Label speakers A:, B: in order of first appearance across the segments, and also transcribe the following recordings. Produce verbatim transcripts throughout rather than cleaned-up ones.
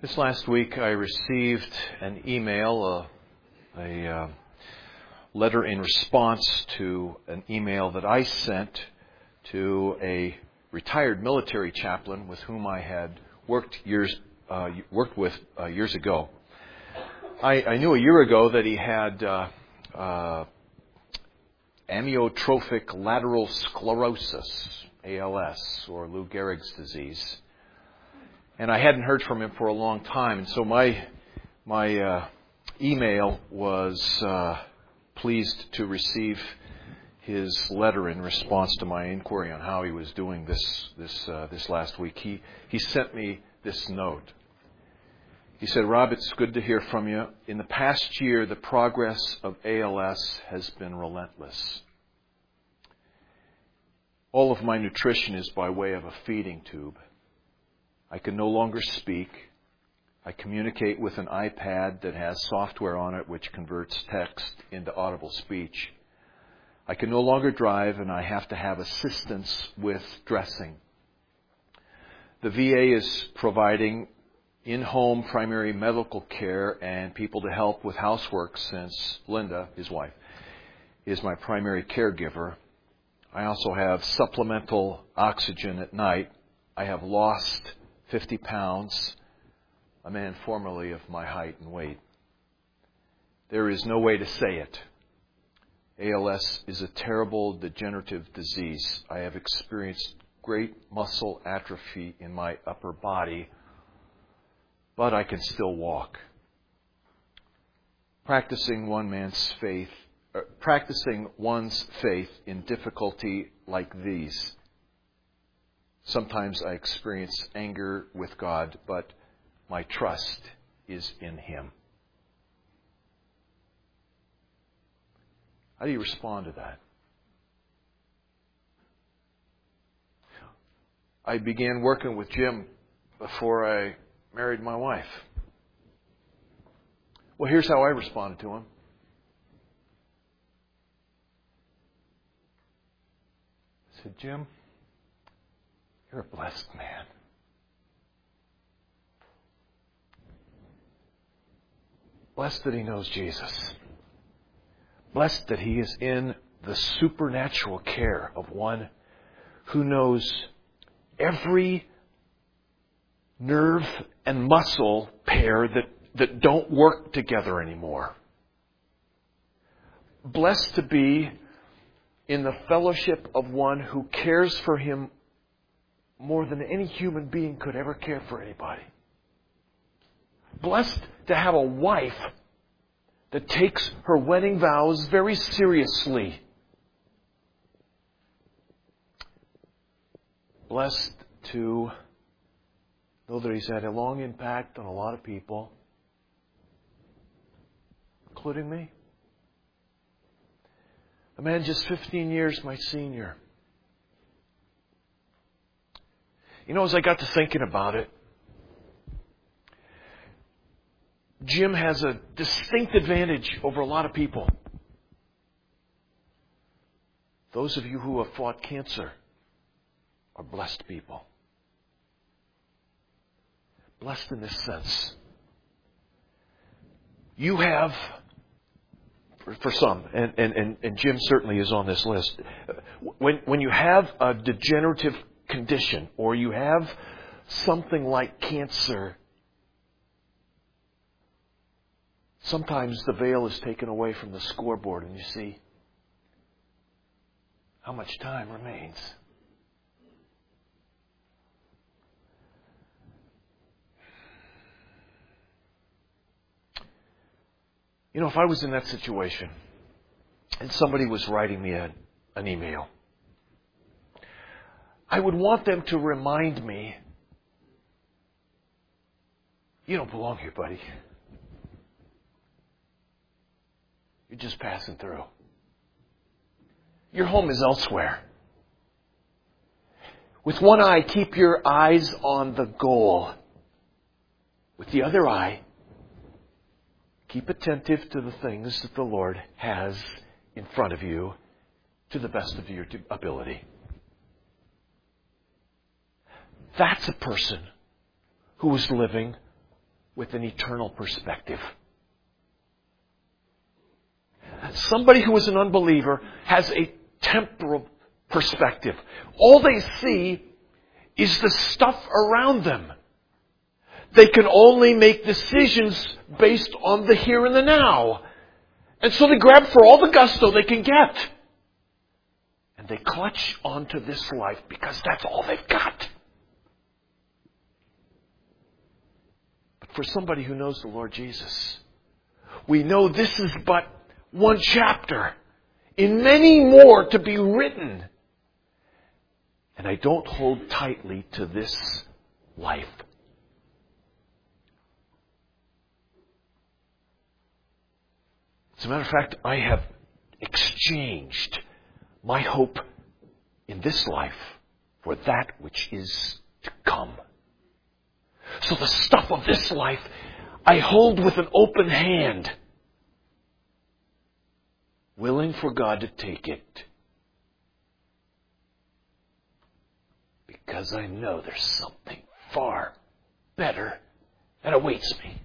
A: This last week I received an email, a, a uh, letter in response to an email that I sent to a retired military chaplain with whom I had worked years uh, worked with uh, years ago. I, I knew a year ago that he had uh, uh, amyotrophic lateral sclerosis, A L S, or Lou Gehrig's disease. And I hadn't heard from him for a long time, and so my my uh, email was uh, pleased to receive his letter in response to my inquiry on how he was doing this this uh, this last week. He he sent me this note. He said, "Rob, it's good to hear from you. In the past year, the progress of A L S has been relentless. All of my nutrition is by way of a feeding tube. I can no longer speak. I communicate with an iPad that has software on it which converts text into audible speech. I can no longer drive, and I have to have assistance with dressing. The V A is providing in-home primary medical care and people to help with housework since Linda, his wife, is my primary caregiver. I also have supplemental oxygen at night. I have lost fifty pounds, a man formerly of my height and weight. There is no way to say it. A L S is a terrible degenerative disease. I have experienced great muscle atrophy in my upper body, but I can still walk. Practicing one man's faith, uh, practicing one's faith in difficulty like these. Sometimes I experience anger with God, but my trust is in Him." How do you respond to that? I began working with Jim before I married my wife. Well, here's how I responded to him. I said, "Jim, you're a blessed man. Blessed that he knows Jesus. Blessed that he is in the supernatural care of one who knows every nerve and muscle pair that, that don't work together anymore. Blessed to be in the fellowship of one who cares for him more than any human being could ever care for anybody. Blessed to have a wife that takes her wedding vows very seriously. Blessed to know that he's had a long impact on a lot of people, including me. A man just fifteen years my senior. You know, as I got to thinking about it, Jim has a distinct advantage over a lot of people. Those of you who have fought cancer are blessed people. Blessed in this sense. You have, for, for some, and, and, and, and Jim certainly is on this list, when, when you have a degenerative condition or you have something like cancer, sometimes the veil is taken away from the scoreboard and you see how much time remains. You know, if I was in that situation and somebody was writing me a, an email, I would want them to remind me, you don't belong here, buddy. You're just passing through. Your home is elsewhere. With one eye, keep your eyes on the goal. With the other eye, keep attentive to the things that the Lord has in front of you to the best of your ability. That's a person who is living
B: with an eternal perspective. Somebody who is an unbeliever has a temporal perspective. All they see is the stuff around them. They can only make decisions based on the here and the now. And so they grab for all the gusto they can get. And they clutch onto this life because that's all they've got. But for somebody who knows the Lord Jesus, we know this is but one chapter in many more to be written. And I don't hold tightly to this life. As a matter of fact, I have exchanged my hope in this life for that which is to come. So the stuff of this life I hold with an open hand, willing for God to take it. Because I know there's something far better that awaits me.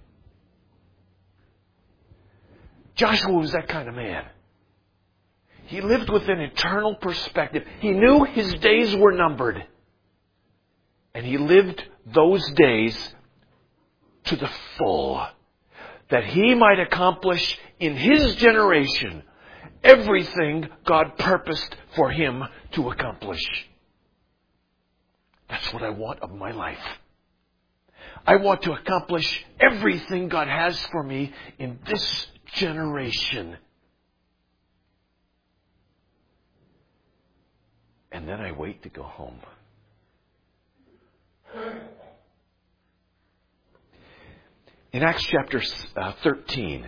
B: Joshua was that kind of man. He lived with an eternal perspective. He knew his days were numbered. And he lived those days to the full, that he might accomplish in his generation everything God purposed for him to accomplish. That's what I want of my life. I want to accomplish everything God has for me in this generation. And then I wait to go home. In Acts chapter thirteen,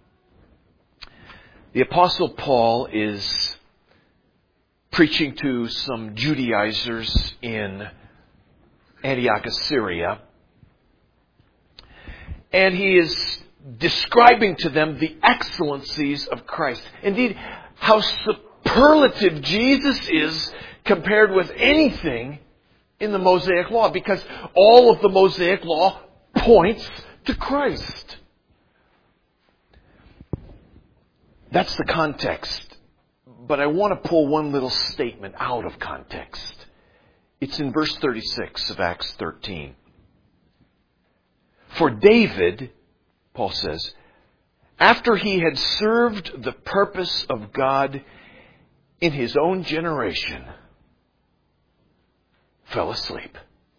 B: the Apostle Paul is preaching to some Judaizers in Antioch, Syria. And he is describing to them the excellencies of Christ. Indeed, how superlative Jesus is compared with anything in the Mosaic Law. Because all of the Mosaic Law points to Christ. That's the context. But I want to pull one little statement out of context. It's in verse thirty-six of Acts thirteen. For David, Paul says, after he had served the purpose of God in his own generation, fell asleep.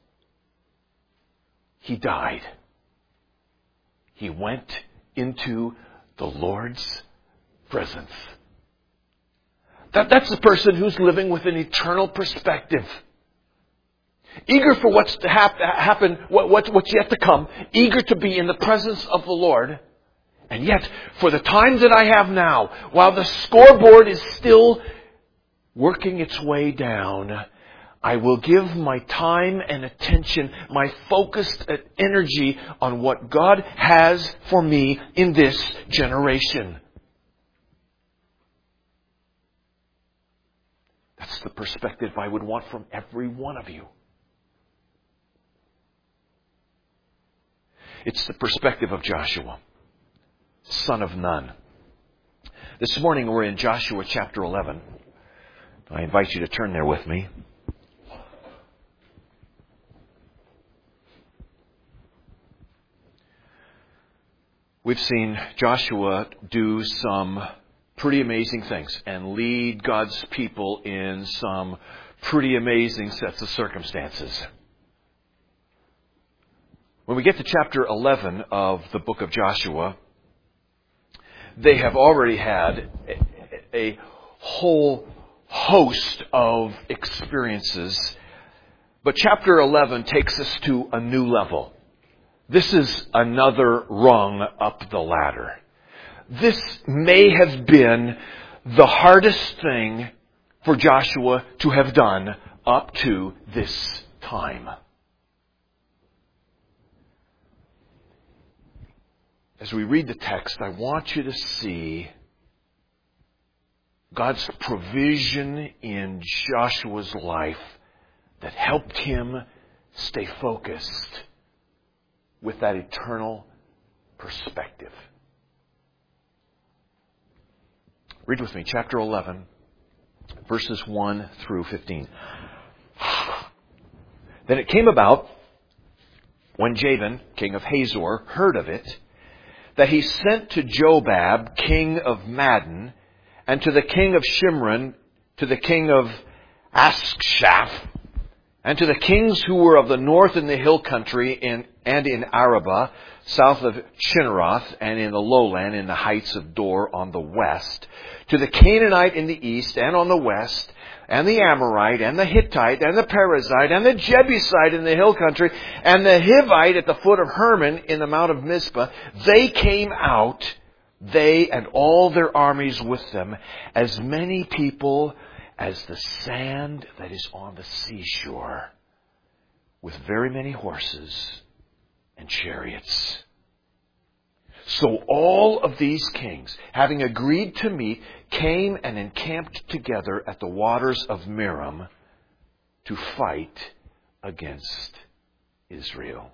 B: He died. He went into the Lord's presence. That, that's the person who's living with an eternal perspective. Eager for what's to hap- happen, what, what, what's yet to come. Eager to be in the presence of the Lord. And yet, for the time that I have now, while the scoreboard is still working its way down, I will give my time and attention, my focused energy on what God has for me in this generation. That's the perspective I would want from every one of you. It's the perspective of Joshua, son of Nun. This morning we're in Joshua chapter eleven. I invite you to turn there with me. We've seen Joshua do some pretty amazing things and lead God's people in some pretty amazing sets of circumstances. When we get to chapter eleven of the book of Joshua, they have already had a, a whole host of experiences. But chapter eleven takes us to a new level. This is another rung up the ladder. This may have been the hardest thing for Joshua to have done up to this time. As we read the text, I want you to see God's provision in Joshua's life that helped him stay focused with that eternal perspective. Read with me, chapter eleven, verses one through fifteen. Then it came about, when Jabin, king of Hazor, heard of it, that he sent to Jobab, king of Madon, and to the king of Shimron, to the king of Askshaph, and to the kings who were of the north in the hill country in, and in Arabah, south of Chinneroth, and in the lowland in the heights of Dor on the west, to the Canaanite in the east and on the west, and the Amorite, and the Hittite, and the Perizzite, and the Jebusite in the hill country, and the Hivite at the foot of Hermon in the mount of Mizpah. They came out, they and all their armies with them, as many people as the sand that is on the seashore, with very many horses and chariots. So all of these kings, having agreed to meet, came and encamped together at the waters of Merom to fight against Israel.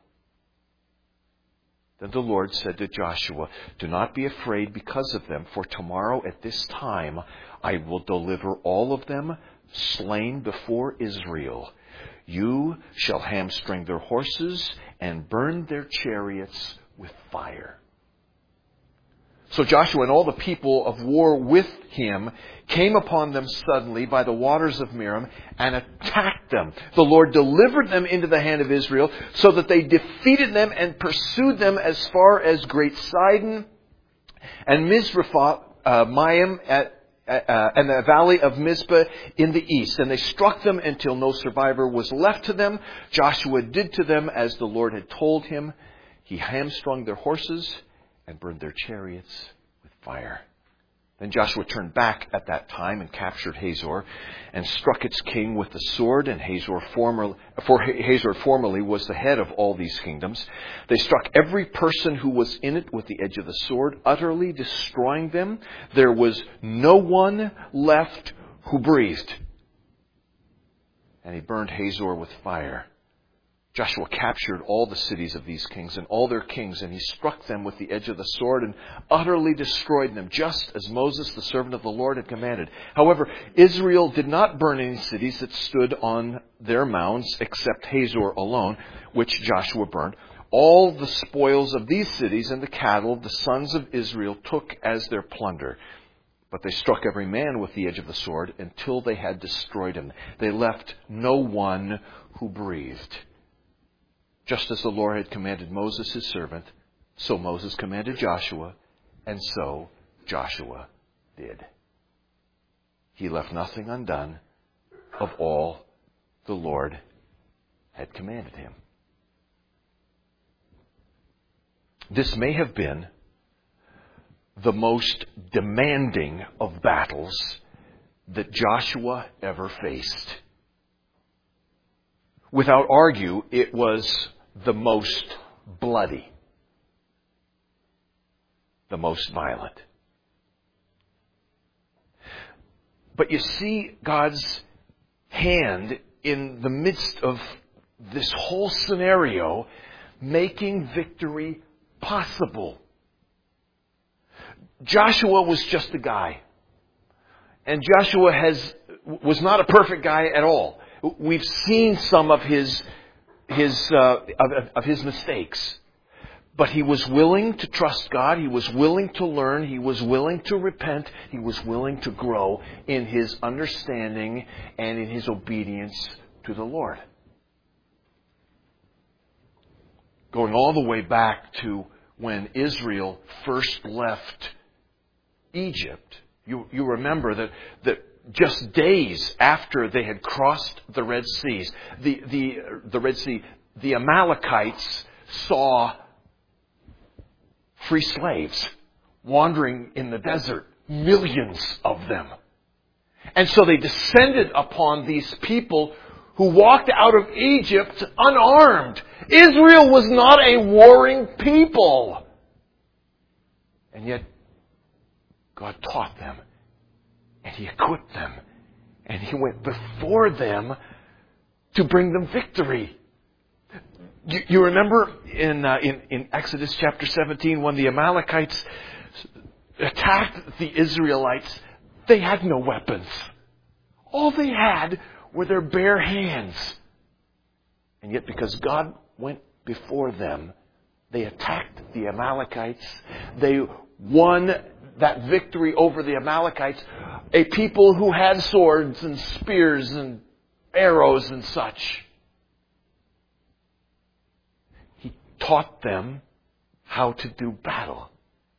B: Then the Lord said to Joshua, "Do not be afraid because of them, for tomorrow at this time I will deliver all of them slain before Israel. You shall hamstring their horses and burn their chariots with fire." So Joshua and all the people of war with him came upon them suddenly by the waters of Merom and attacked them. The Lord delivered them into the hand of Israel, so that they defeated them and pursued them as far as Great Sidon and Mizrephoth, uh, Maim at, uh, and the valley of Mizpah in the east. And they struck them until no survivor was left to them. Joshua did to them as the Lord had told him. He hamstrung their horses and burned their chariots with fire. Then Joshua turned back at that time and captured Hazor and struck its king with the sword. And Hazor, former, for Hazor formerly was the head of all these kingdoms. They struck every person who was in it with the edge of the sword, utterly destroying them. There was no one left who breathed. And he burned Hazor with fire. Joshua captured all the cities of these kings and all their kings, and he struck them with the edge of the sword and utterly destroyed them, just as Moses, the servant of the Lord, had commanded. However, Israel did not burn any cities that stood on their mounds, except Hazor alone, which Joshua burned. All the spoils of these cities and the cattle the sons of Israel took as their plunder. But they struck every man with the edge of the sword until they had destroyed him. They left no one who breathed. Just as the Lord had commanded Moses his servant, so Moses commanded Joshua, and so Joshua did. He left nothing undone of all the Lord had commanded him. This may have been the most demanding of battles that Joshua ever faced. Without argue, it was the most bloody, the most violent. But you see God's hand in the midst of this whole scenario, making victory possible. Joshua was just a guy. And Joshua has was not a perfect guy at all. We've seen some of his his uh, of, of his mistakes. But he was willing to trust God. He was willing to learn. He was willing to repent. He was willing to grow in his understanding and in his obedience to the Lord. Going all the way back to when Israel first left Egypt, you, you remember that, that just days after they had crossed the Red Seas, the, the, the Red Sea, the Amalekites saw free slaves wandering in the desert, millions of them. And so they descended upon these people who walked out of Egypt unarmed. Israel was not a warring people. And yet, God taught them, and He equipped them, and He went before them to bring them victory. You, you remember in, uh, in in Exodus chapter seventeen when the Amalekites attacked the Israelites, they had no weapons. All they had were their bare hands. And yet because God went before them, they attacked the Amalekites. They won that victory over the Amalekites, a people who had swords and spears and arrows and such. He taught them how to do battle.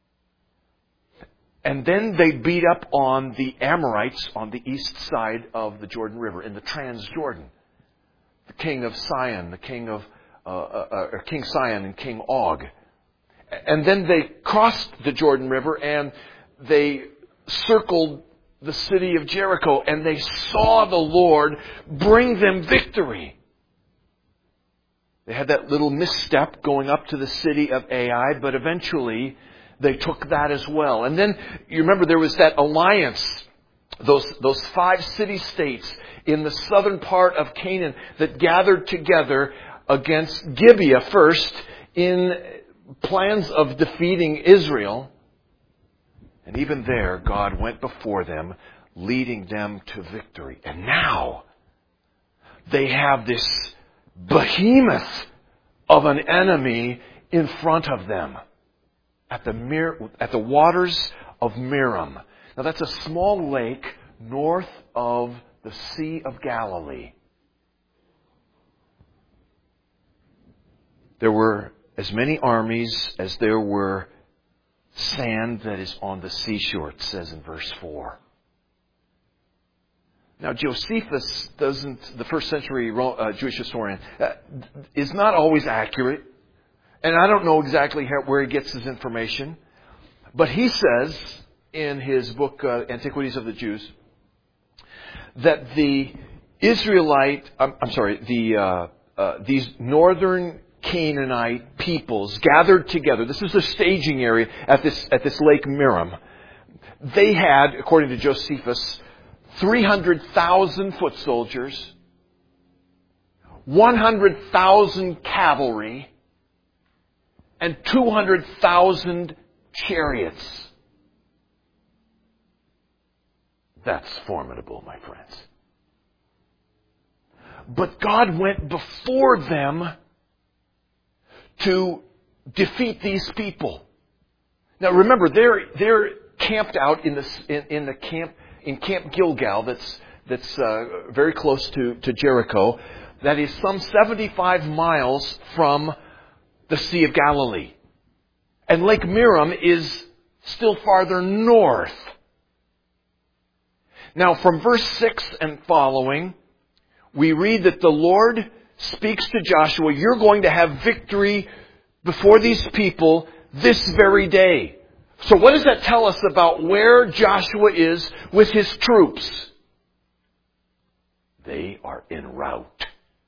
B: And then they beat up on the Amorites on the east side of the Jordan River, in the Transjordan. The king of Sihon, the king of uh, uh, uh, King Sihon and King Og. And then they crossed the Jordan River and they circled the city of Jericho, and they saw the Lord bring them victory. They had that little misstep going up to the city of Ai, but eventually they took that as well. And then, you remember, there was that alliance, those, those five city-states in the southern part of Canaan that gathered together against Gibeah first in plans of defeating Israel. And even there, God went before them, leading them to victory. And now, they have this behemoth of an enemy in front of them at the Mir- at the waters of Merom. Now that's a small lake north of the Sea of Galilee. There were as many armies as there were sand that is on the seashore, it says in verse four. Now, Josephus doesn't, the first century uh, Jewish historian, uh, is not always accurate. And I don't know exactly how, where he gets his information. But he says in his book, uh, Antiquities of the Jews, that the Israelite, I'm, I'm sorry, the uh, uh, these northern Canaanite peoples gathered together. This is the staging area at this at this Lake Merom. They had, according to Josephus, three hundred thousand foot soldiers, one hundred thousand cavalry, and two hundred thousand chariots. That's formidable, my friends. But God went before them to defeat these people. Now remember, they're they're camped out in the in, in the camp in Camp Gilgal. That's that's uh, very close to to Jericho. That is some seventy-five miles from the Sea of Galilee, and Lake Merom is still farther north. Now, from verse six and following, we read that the Lord speaks to Joshua, you're going to have victory before these people this very day. So what does that tell us about where Joshua is with his troops? They are en route.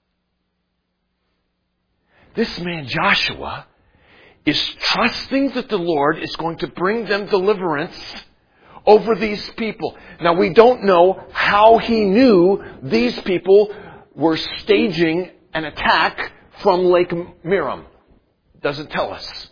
B: This man Joshua is trusting that the Lord is going to bring them deliverance over these people. Now, we don't know how he knew these people were staging an attack from Lake Merom. Doesn't tell us.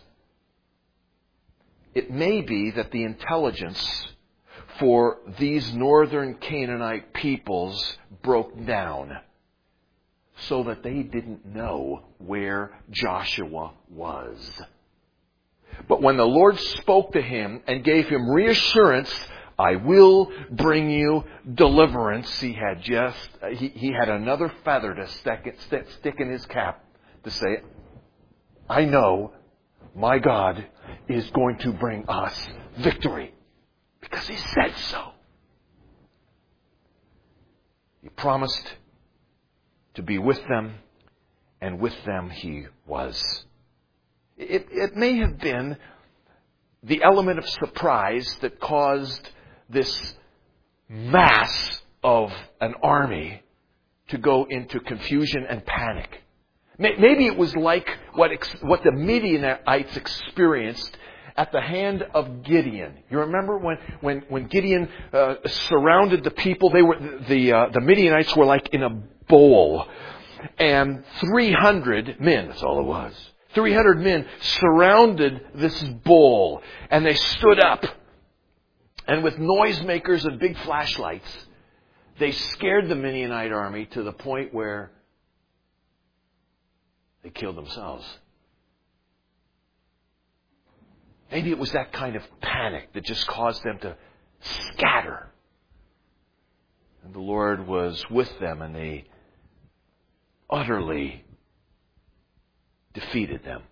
B: It may be that the intelligence for these northern Canaanite peoples broke down so that they didn't know where Joshua was. But when the Lord spoke to him and gave him reassurance, I will bring you deliverance, he had just, he, he had another feather to stick, stick in his cap to say, I know my God is going to bring us victory because he said so. He promised to be with them, and with them he was. It, it may have been the element of surprise that caused this mass of an army to go into confusion and panic. Maybe it was like what what the Midianites experienced at the hand of Gideon. You remember when when when Gideon uh, surrounded the people? They were the uh, the Midianites were like in a bowl, And three hundred men, that's all it was, three hundred men surrounded this bull. And they stood up. And with noisemakers and big flashlights, they scared the Midianite army to the point where they killed themselves. Maybe it was that kind of panic that just caused them to scatter. And the Lord was with them, and they utterly defeated them.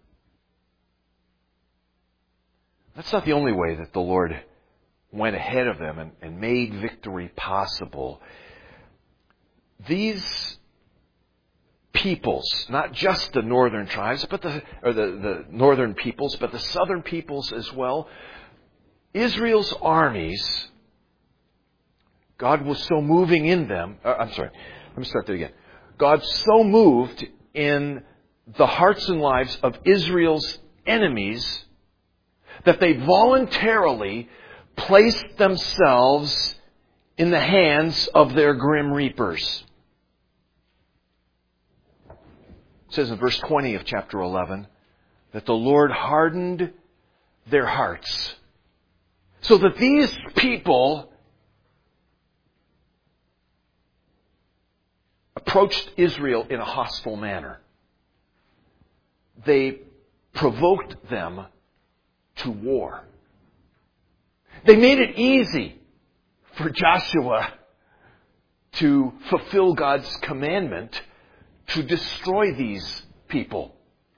B: That's not the only way that the Lord went ahead of them and, and made victory possible. These peoples, not just the northern tribes, but the or the, the northern peoples, but the southern peoples as well, Israel's armies, God was so moving in them. Uh, I'm sorry, let me start that again. God so moved in the hearts and lives of Israel's enemies that they voluntarily placed themselves in the hands of their grim reapers. It says in verse twenty of chapter eleven that the Lord hardened their hearts so that these people approached Israel in a hostile manner. They provoked them to war. They made it easy for Joshua to fulfill God's commandment to destroy these people.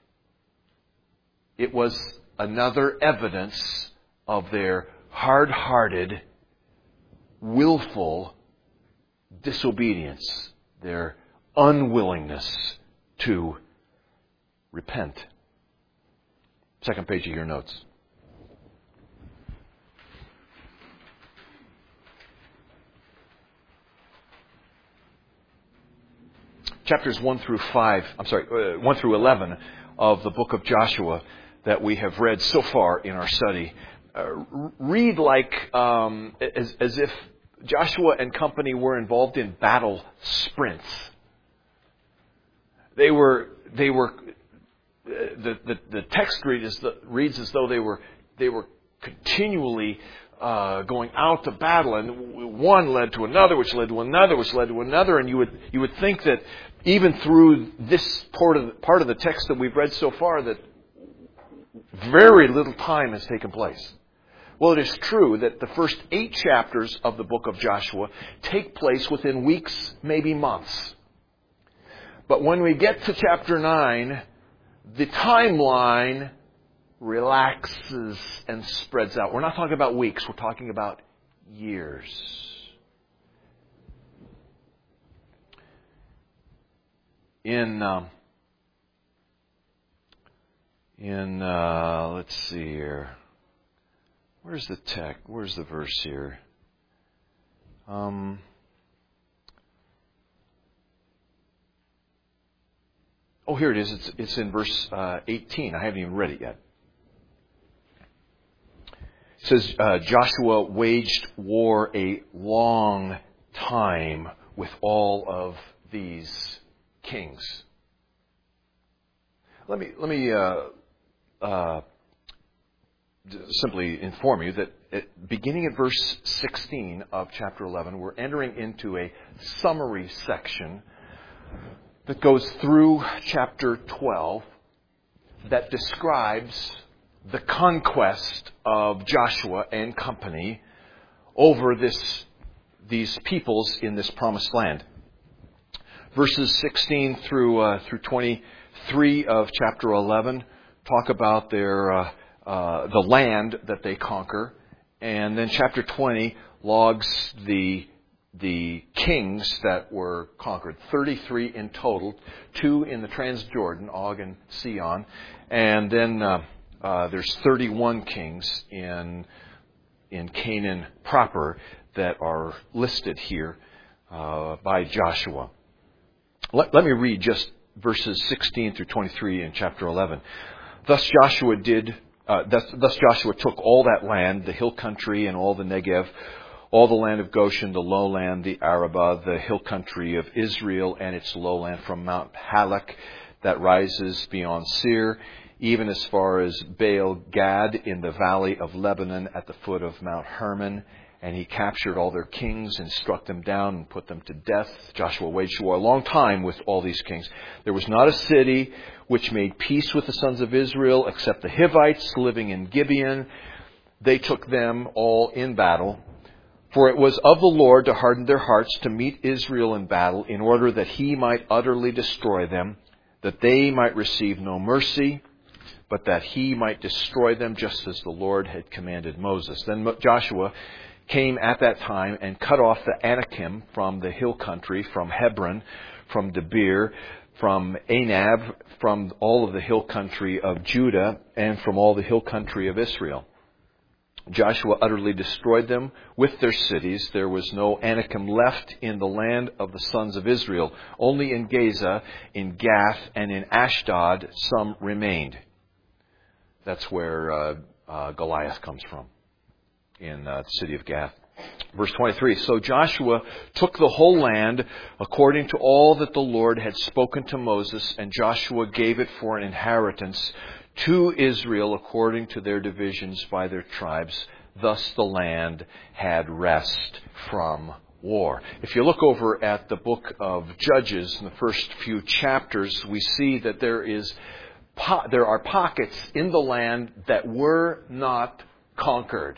B: It was another evidence of their hard-hearted, willful disobedience, their unwillingness to repent. Second page of your notes. Chapters one through five, I'm sorry, uh, one through eleven of the book of Joshua that we have read so far in our study uh, read like um, as, as if Joshua and company were involved in battle sprints. They were, they were, uh, the, the the text read is the, reads as though they were they were continually Uh, going out to battle, and one led to another, which led to another, which led to another, and you would you would think that even through this part of the, part of the text that we've read so far, that very little time has taken place. Well, it is true that the first eight chapters of the book of Joshua take place within weeks, maybe months. But when we get to chapter nine, the timeline relaxes and spreads out. We're not talking about weeks. We're talking about years. In um, in uh, let's see here. Where's the text? Where's the verse here? Um. Oh, here it is. It's it's in verse uh, eighteen. I haven't even read it yet. It says, uh, Joshua waged war a long time with all of these kings. Let me let me uh, uh, simply inform you that at, beginning at verse sixteen of chapter eleven, we're entering into a summary section that goes through chapter twelve that describes the conquest of Joshua and company over this these peoples in this promised land. Verses sixteen through uh, through twenty-three of chapter eleven talk about their uh, uh, the land that they conquer, and then chapter twenty logs the the kings that were conquered. thirty-three in total, two in the Transjordan, Og and Sihon, and then uh, uh, there's thirty-one kings in in Canaan proper that are listed here uh, by Joshua. Let, let me read just verses sixteen through twenty-three in chapter eleven. Thus Joshua did. Uh, thus, thus Joshua took all that land, the hill country and all the Negev,
A: all the land of Goshen, the lowland, the Arabah, the hill country of Israel and its lowland from Mount Halak that rises beyond Seir, even as far as Baal Gad in the valley of Lebanon at the foot of Mount Hermon. And he captured all their kings and struck them down and put them to death. Joshua waged war a long time with all these kings. There was not a city which made peace with the sons of Israel except the Hivites living in Gibeon. They took them all in battle. For it was of the Lord to harden their hearts to meet Israel in battle, in order that he might utterly destroy them, that they might receive no mercy, but that he might destroy them just as the Lord had commanded Moses. Then Joshua came at that time and cut off the Anakim from the hill country, from Hebron, from Debir, from Anab, from all of the hill country of Judah, and from all the hill country of Israel. Joshua utterly destroyed them with their cities. There was no Anakim left in the land of the sons of Israel. Only in Gaza, in Gath, and in Ashdod some remained. That's where uh, uh, Goliath comes from, in uh, the city of Gath. Verse twenty-three, so Joshua took the whole land according to all that the Lord had spoken to Moses, and Joshua gave it for an inheritance to Israel according to their divisions by their tribes. Thus the land had rest from war. If you look over at the book of Judges, in the first few chapters, we see that there is po- there are pockets in the land that were not conquered.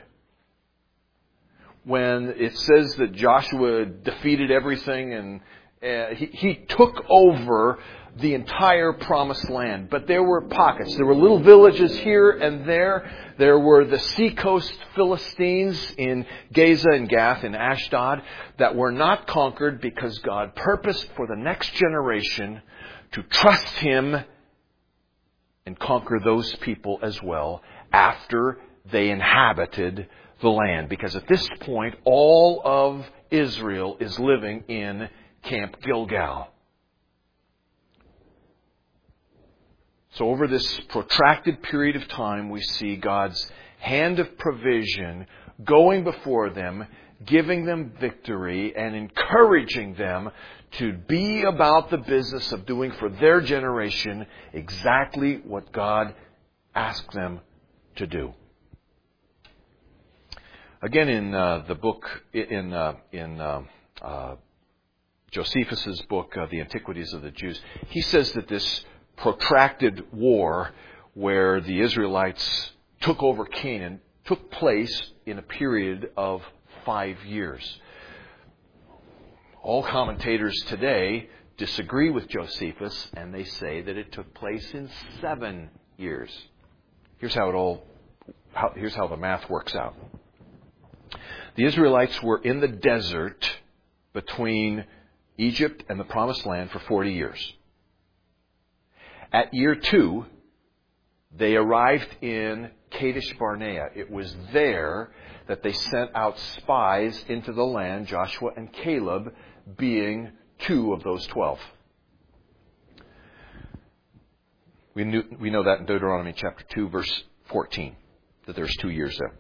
A: When it says that Joshua defeated everything and uh, he, he took over the entire promised land. But there were pockets. There were little villages here and there. There were the seacoast Philistines in Gaza and Gath and Ashdod that were not conquered because God purposed for the next generation to trust Him and conquer those people as well after they inhabited the land. Because at this point, all of Israel is living in Camp Gilgal. So over this protracted period of time, we see God's hand of provision going before them, giving them victory, and encouraging them to be about the business of doing for their generation exactly what God asked them to do. Again, in uh, the book, in uh, in uh, uh, Josephus's book, uh, The Antiquities of the Jews, he says that this protracted war where the Israelites took over Canaan took place in a period of five years. All commentators today disagree with Josephus, and they say that it took place in seven years. Here's how it all, how, here's how the math works out. The Israelites were in the desert between Egypt and the Promised Land for forty years. At year two, they arrived in Kadesh Barnea. It was there that they sent out spies into the land, Joshua and Caleb being two of those twelve. We, knew, we know that in Deuteronomy chapter two, verse fourteen, that there's two years there.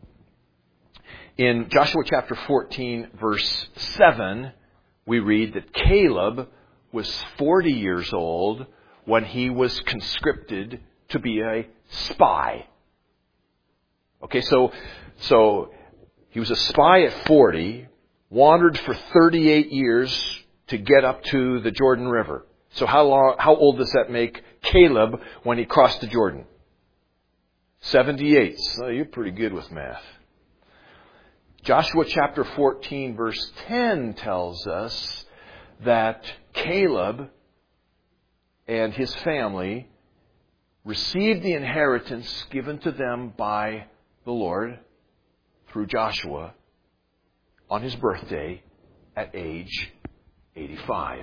A: In Joshua chapter fourteen, verse seven, we read that Caleb was forty years old when he was conscripted to be a spy. Okay, so so he was a spy at forty, wandered for thirty-eight years to get up to the Jordan River. So how long, how old does that make Caleb when he crossed the Jordan? seventy-eight. So you're pretty good with math. Joshua chapter fourteen, verse ten tells us that Caleb and his family received the inheritance given to them by the Lord through Joshua on his birthday at age eighty-five.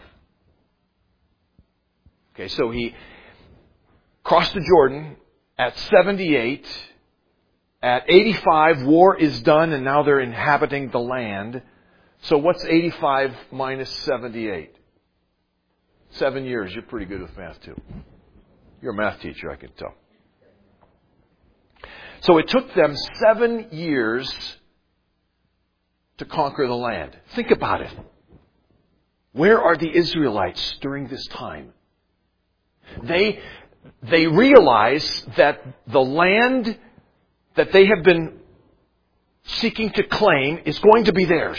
A: Okay, so he crossed the Jordan at seventy-eight. At eighty-five, war is done and now they're inhabiting the land. So what's eighty-five minus seventy-eight? Seven years. You're pretty good with math too. You're a math teacher, I can tell. So it took them seven years to conquer the land. Think about it. Where are the Israelites during this time? They, they realize that the land that they have been seeking to claim is going to be theirs.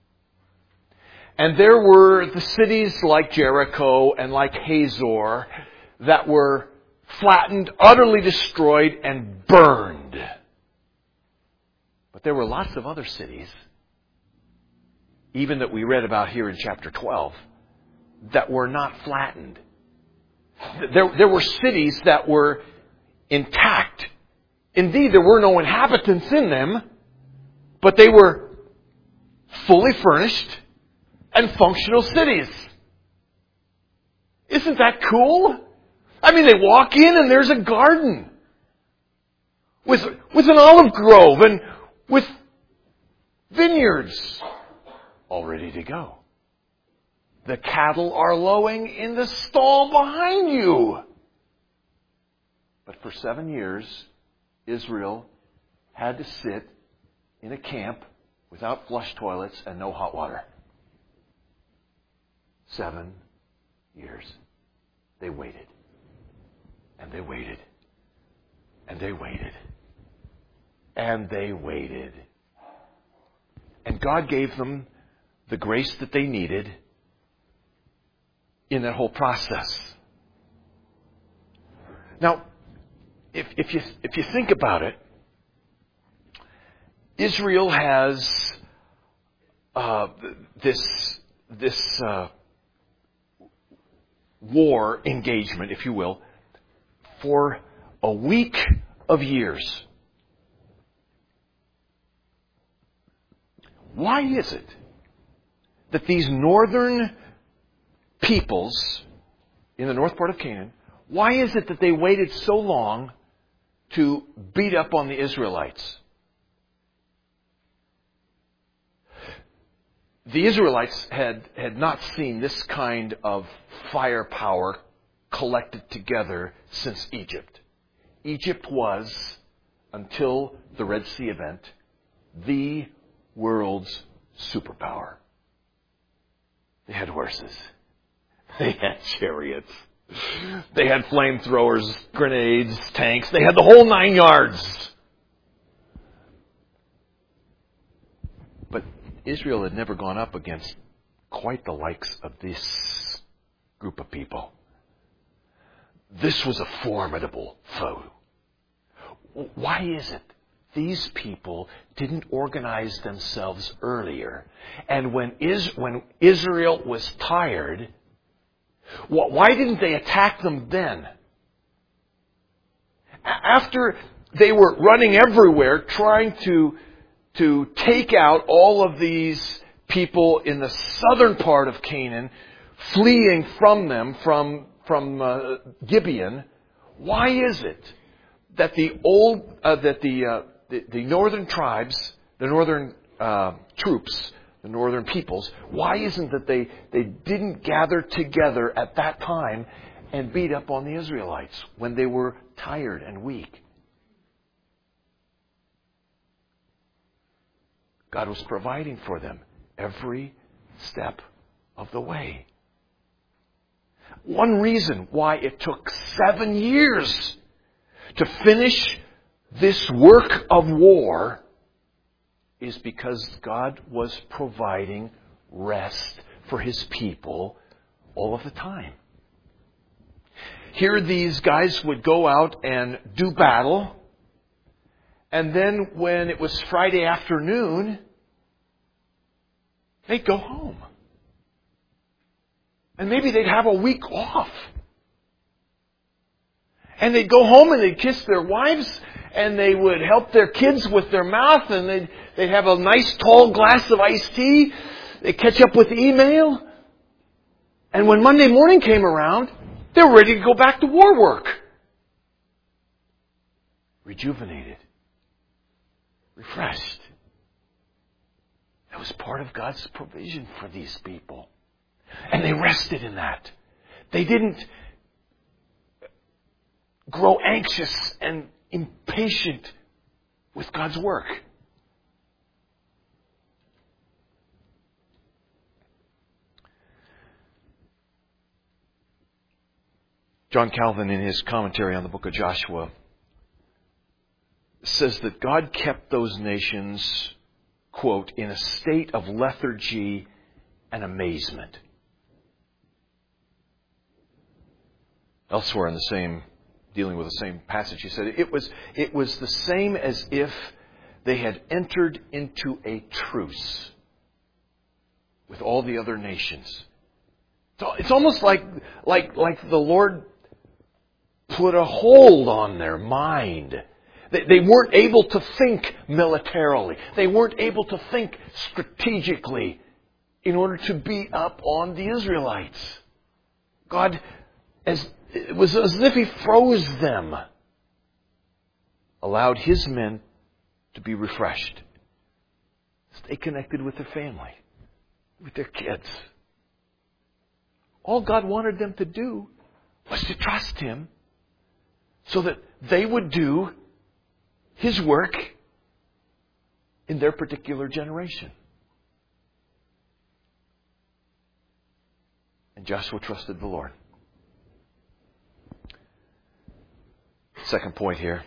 A: And there were the cities like Jericho and like Hazor that were flattened, utterly destroyed, and burned. But there were lots of other cities, even that we read about here in chapter twelve, that were not flattened. There, there were cities that were intact. Indeed, there were no inhabitants in them, but they were fully furnished and functional cities. Isn't that cool? I mean, they walk in and there's a garden with, with an olive grove and with vineyards all ready to go. The cattle are lowing in the stall behind you. But for seven years, Israel had to sit in a camp without flush toilets and no hot water. Seven years. They waited. And they waited. And they waited. And they waited. And God gave them the grace that they needed in that whole process. Now, if, if you if you think about it, Israel has uh, this this uh, war engagement, if you will, for a week of years. Why is it that these northern peoples in the north part of Canaan, why is it that they waited so long to beat up on the Israelites? The Israelites had, had not seen this kind of firepower collected together since Egypt. Egypt was, until the Red Sea event, the world's superpower. They had horses. They had chariots. They had flamethrowers, grenades, tanks. They had the whole nine yards. But Israel had never gone up against quite the likes of this group of people. This was a formidable foe. Why is it these people didn't organize themselves earlier? And when, Is- when Israel was tired, why didn't they attack them then? After they were running everywhere trying to, to take out all of these people in the southern part of Canaan, fleeing from them, from, from uh, Gibeon, why is it that the old, uh, that the, uh, the, the northern tribes, the northern uh, troops, the northern peoples, why isn't that they, they didn't gather together at that time and beat up on the Israelites when they were tired and weak? God was providing for them every step of the way. One reason why it took seven years to finish this work of war is because God was providing rest for His people all of the time. Here these guys would go out and do battle, and then when it was Friday afternoon, they'd go home. And maybe they'd have a week off. And they'd go home and they'd kiss their wives, and they would help their kids with their mouth, and they'd, they'd have a nice tall glass of iced tea. They'd catch up with email. And when Monday morning came around, they were ready to go back to war work. Rejuvenated. Refreshed. That was part of God's provision for these people. And they rested in that. They didn't grow anxious and impatient with God's work. John Calvin, in his commentary on the book of Joshua, says that God kept those nations, quote, in a state of lethargy and amazement. Elsewhere in the same, dealing with the same passage, he said it was, it was the same as if they had entered into a truce with all the other nations. So it's almost like, like, like the Lord put a hold on their mind. They, they weren't able to think militarily. They weren't able to think strategically in order to beat up on the Israelites. God, as, it was as if He froze them, allowed His men to be refreshed, stay connected with their family, with their kids. All God wanted them to do was to trust Him so that they would do His work in their particular generation. And Joshua trusted the Lord. Second point here.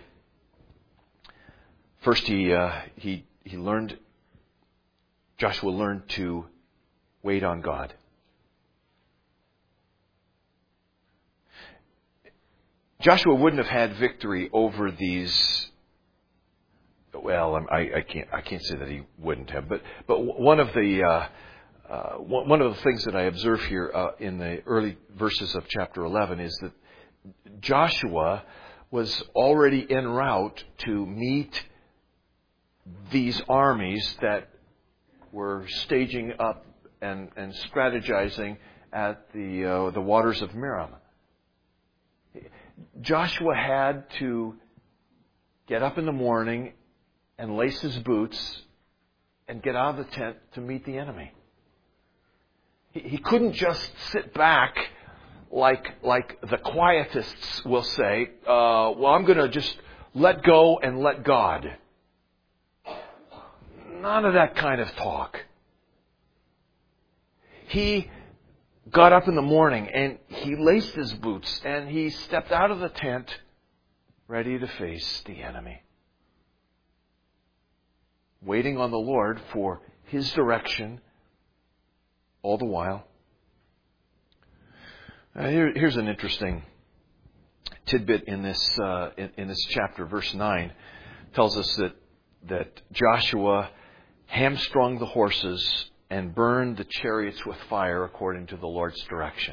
A: First, he uh, he he learned. Joshua learned to wait on God. Joshua wouldn't have had victory over these. Well, I, I can't. I can't say that he wouldn't have. But but one of the uh, uh, one of the things that I observe here uh, in the early verses of chapter eleven is that Joshua was already en route to meet these armies that were staging up and, and strategizing at the uh, the waters of Merom. Joshua had to get up in the morning and lace his boots and get out of the tent to meet the enemy. He, he couldn't just sit back like like the quietists will say, uh, well, I'm going to just let go and let God. None of that kind of talk. He got up in the morning and he laced his boots and he stepped out of the tent ready to face the enemy, waiting on the Lord for His direction all the while. Uh, here, here's an interesting tidbit in this uh, in, in this chapter. Verse nine tells us that that Joshua hamstrung the horses and burned the chariots with fire according to the Lord's direction.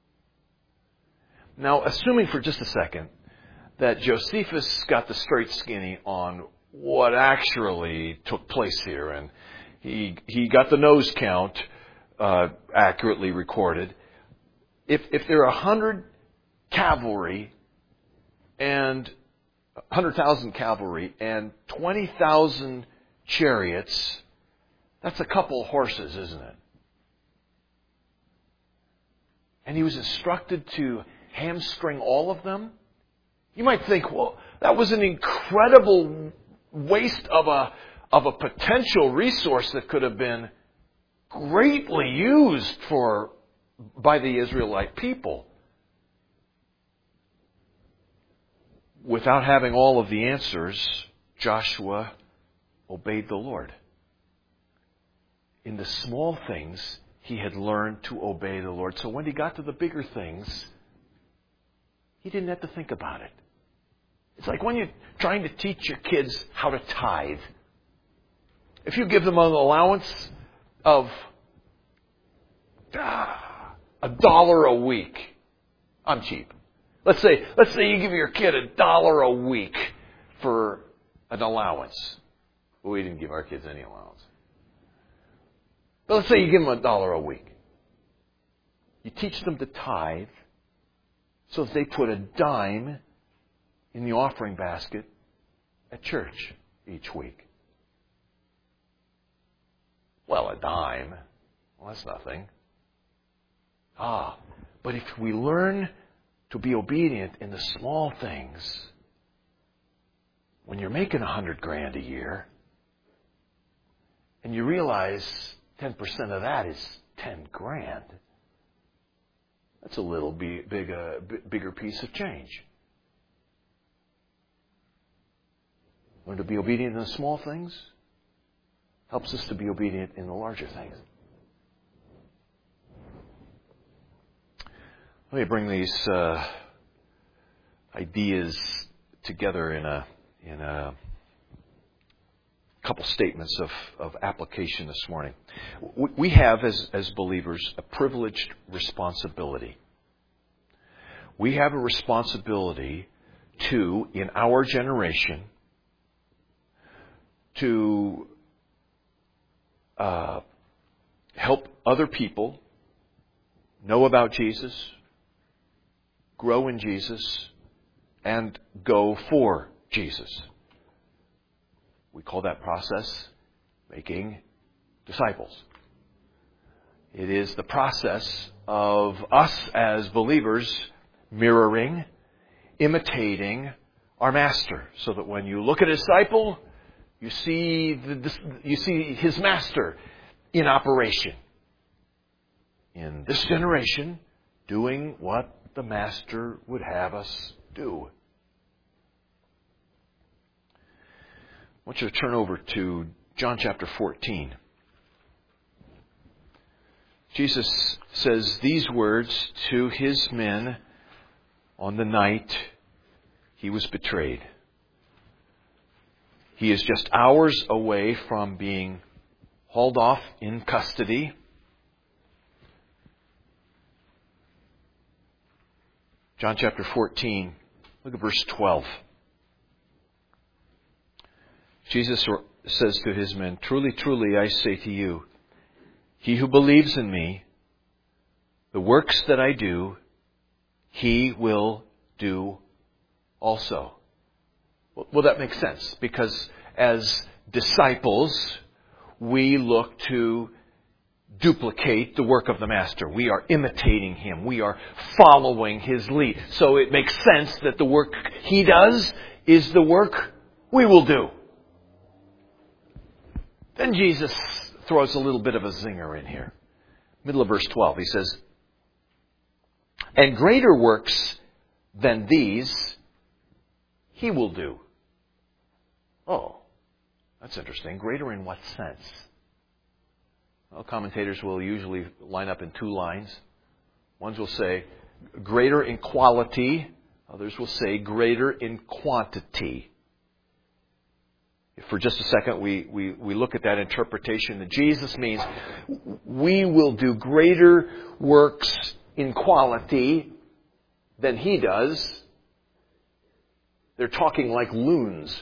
A: Now, assuming for just a second that Josephus got the straight skinny on what actually took place here, and he he got the nose count uh, accurately recorded. If if there are a hundred cavalry and a hundred thousand cavalry and twenty thousand chariots, that's a couple of horses, isn't it? And he was instructed to hamstring all of them. You might think, well, that was an incredible waste of a of a potential resource that could have been greatly used for by the Israelite people. Without having all of the answers, Joshua obeyed the Lord. In the small things, he had learned to obey the Lord. So when he got to the bigger things, he didn't have to think about it. It's like when you're trying to teach your kids how to tithe. If you give them an allowance of ah, a dollar a week, I'm cheap. Let's say, let's say you give your kid a dollar a week for an allowance. Well, we didn't give our kids any allowance. But let's say you give them a dollar a week. You teach them to tithe so that they put a dime in the offering basket at church each week. Well, a dime, well, that's nothing. Ah, but if we learn to be obedient in the small things, when you're making a hundred grand a year, and you realize ten percent of that is ten grand, That's a little big, big, uh, b- bigger piece of change. Learn to be obedient in the small things helps us to be obedient in the larger things. Let me bring these uh, ideas together in a in a couple statements of, of application this morning. We have, as, as believers, a privileged responsibility. We have a responsibility to, in our generation, to uh, help other people know about Jesus, grow in Jesus, and go for Jesus. We call that process making disciples. It is the process of us as believers mirroring, imitating our Master, so that when you look at a disciple, you see the, you see his Master in operation. In this generation, doing what the Master would have us do. I want you to turn over to John chapter fourteen. Jesus says these words to his men on the night he was betrayed. He is just hours away from being hauled off in custody. John chapter fourteen, look at verse twelve. Jesus says to his men, "Truly, truly, I say to you, he who believes in me, the works that I do, he will do also." Well, that makes sense, because as disciples, we look to duplicate the work of the Master. We are imitating him. We are following his lead. So it makes sense that the work he does is the work we will do. Then Jesus throws a little bit of a zinger in here. Middle of verse twelve, he says, "And greater works than these he will do." Oh, that's interesting. Greater in what sense? Well, commentators will usually line up in two lines. Ones will say greater in quality. Others will say greater in quantity. If for just a second we, we, we look at that interpretation, that Jesus means we will do greater works in quality than he does. They're talking like loons.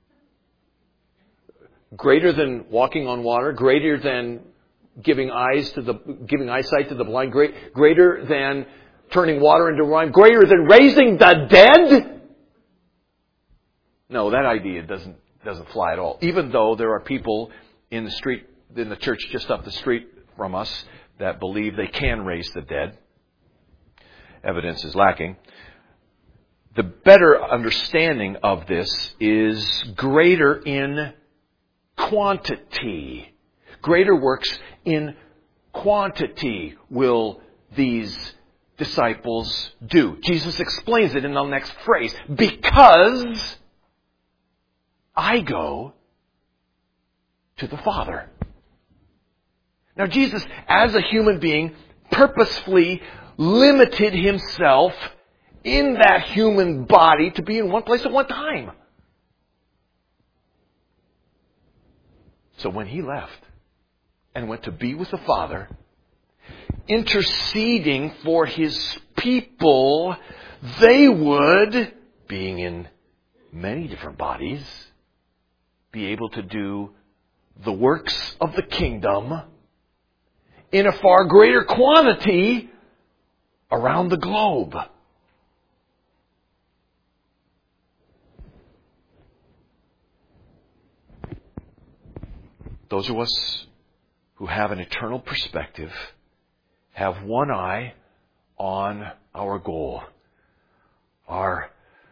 A: Greater than walking on water, greater than giving eyes to the giving eyesight to the blind, great, greater than turning water into wine, greater than raising the dead. No, that idea doesn't doesn't fly at all. Even though there are people in the street in the church just up the street from us that believe they can raise the dead. Evidence is lacking. The better understanding of this is greater in quantity. Greater works in quantity will these disciples do. Jesus explains it in the next phrase. Because I go to the Father. Now Jesus, as a human being, purposefully limited himself in that human body to be in one place at one time. So when he left and went to be with the Father, interceding for his people, they would, being in many different bodies, be able to do the works of the kingdom in a far greater quantity around the globe. Those of us who have an eternal perspective have one eye on our goal, our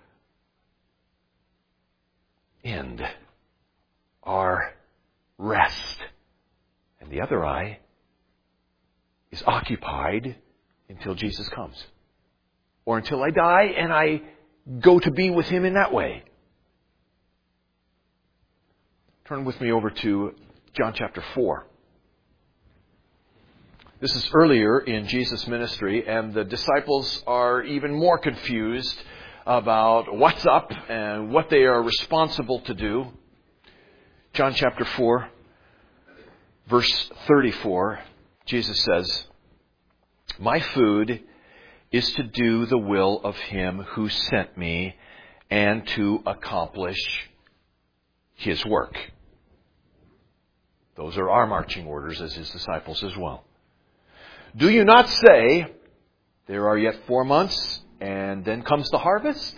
A: end, our rest. And the other eye is occupied until Jesus comes. Or until I die and I go to be with Him in that way. Turn with me over to John chapter four. This is earlier in Jesus' ministry, and the disciples are even more confused about what's up and what they are responsible to do. John chapter four, verse thirty-four, Jesus says, "My food is to do the will of Him who sent me and to accomplish His work." Those are our marching orders as His disciples as well. "Do you not say, 'There are yet four months, and then comes the harvest'?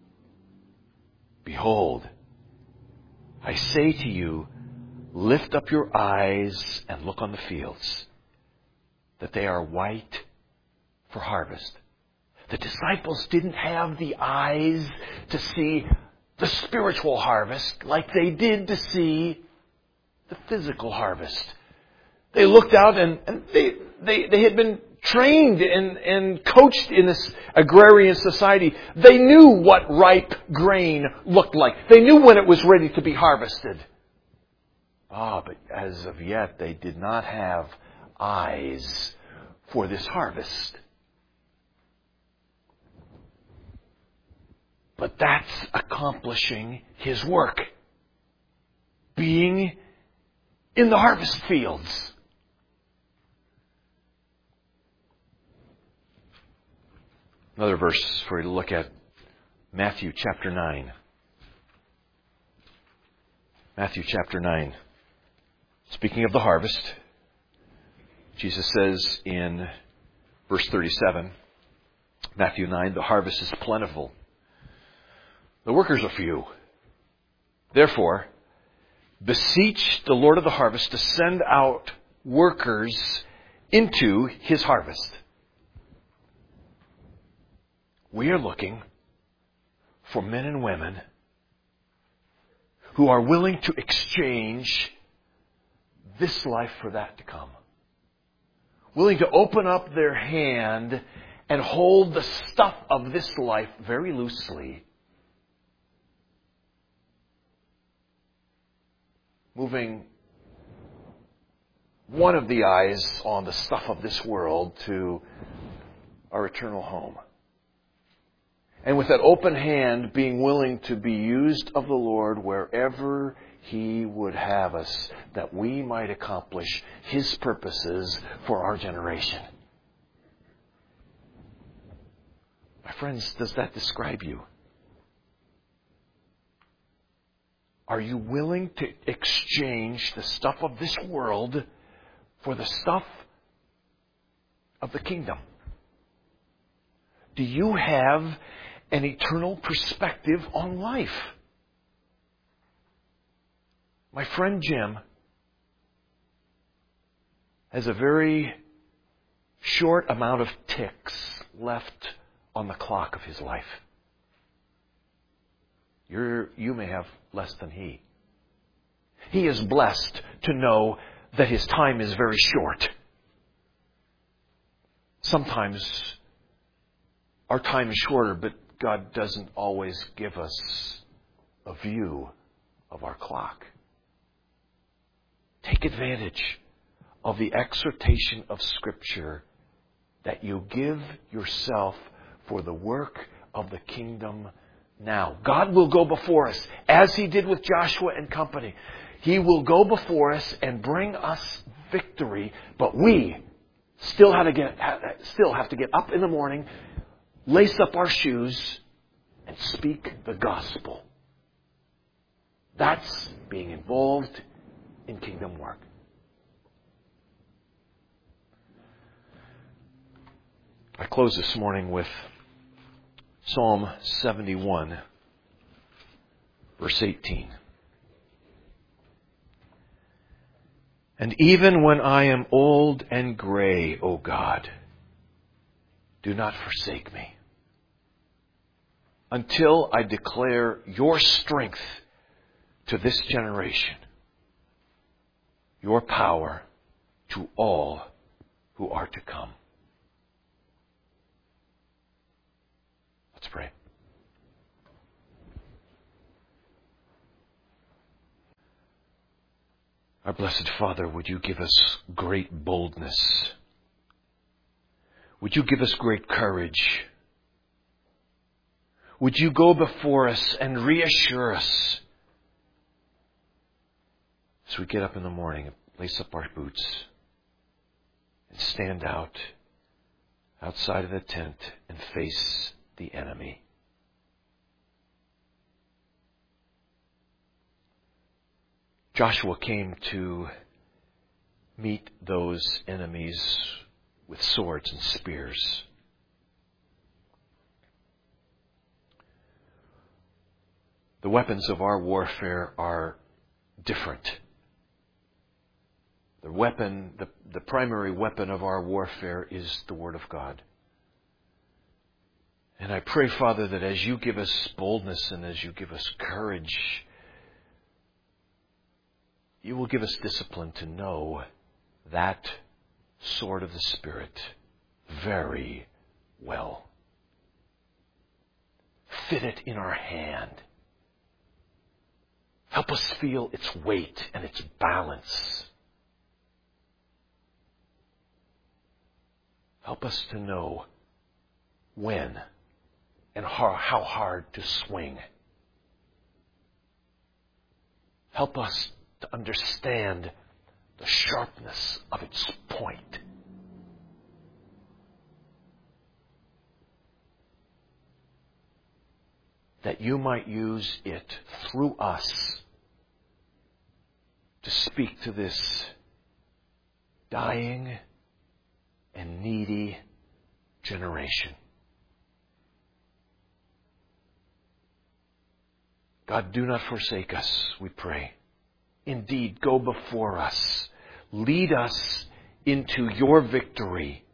A: Behold, I say to you, lift up your eyes and look on the fields, that they are white for harvest." The disciples didn't have the eyes to see the spiritual harvest like they did to see the physical harvest. They looked out and, and they, they, they had been trained and, and coached in this agrarian society. They knew what ripe grain looked like. They knew when it was ready to be harvested. Ah, but as of yet, they did not have eyes for this harvest. But that's accomplishing His work. Being in the harvest fields. Another verse for you to look at, Matthew chapter nine. Matthew chapter nine. Speaking of the harvest, Jesus says in verse thirty-seven, Matthew nine, "The harvest is plentiful. The workers are few. Therefore, beseech the Lord of the harvest to send out workers into His harvest." We are looking for men and women who are willing to exchange this life for that to come. Willing to open up their hand and hold the stuff of this life very loosely. Moving one of the eyes on the stuff of this world to our eternal home. And with that open hand, being willing to be used of the Lord wherever He would have us, that we might accomplish His purposes for our generation. My friends, does that describe you? Are you willing to exchange the stuff of this world for the stuff of the kingdom? Do you have an eternal perspective on life? My friend Jim has a very short amount of ticks left on the clock of his life. You're, you may have less than he. He is blessed to know that his time is very short. Sometimes our time is shorter, but God doesn't always give us a view of our clock. Take advantage of the exhortation of Scripture that you give yourself for the work of the kingdom now. God will go before us, as He did with Joshua and company. He will go before us and bring us victory, but we still have to get, still have to get up in the morning, lace up our shoes, and speak the gospel. That's being involved in kingdom work. I close this morning with Psalm seventy-one, verse eighteen. And even when I am old and gray, O God, do not forsake me, until I declare your strength to this generation, your power to all who are to come.
B: Let's pray. Our blessed Father, would you give us great boldness? Would you give us great courage? Would you go before us and reassure us as we get up in the morning and lace up our boots and stand out outside of the tent and face the enemy? Joshua came to meet those enemies with swords and spears. The weapons of our warfare are different. The weapon, the, the primary weapon of our warfare is the Word of God. And I pray, Father, that as you give us boldness and as you give us courage, you will give us discipline to know that sword of the Spirit very well. Fit it in our hand. Help us feel its weight and its balance. Help us to know when and how, how hard to swing. Help us to understand the sharpness of its point. That you might use it through us to speak to this dying and needy generation. God, do not forsake us, we pray. Indeed, go before us. Lead us into your victory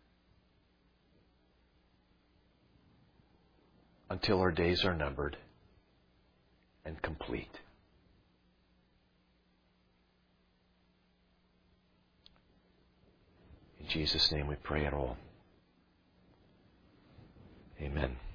B: until our days are numbered and complete. In Jesus' name we pray it all. Amen.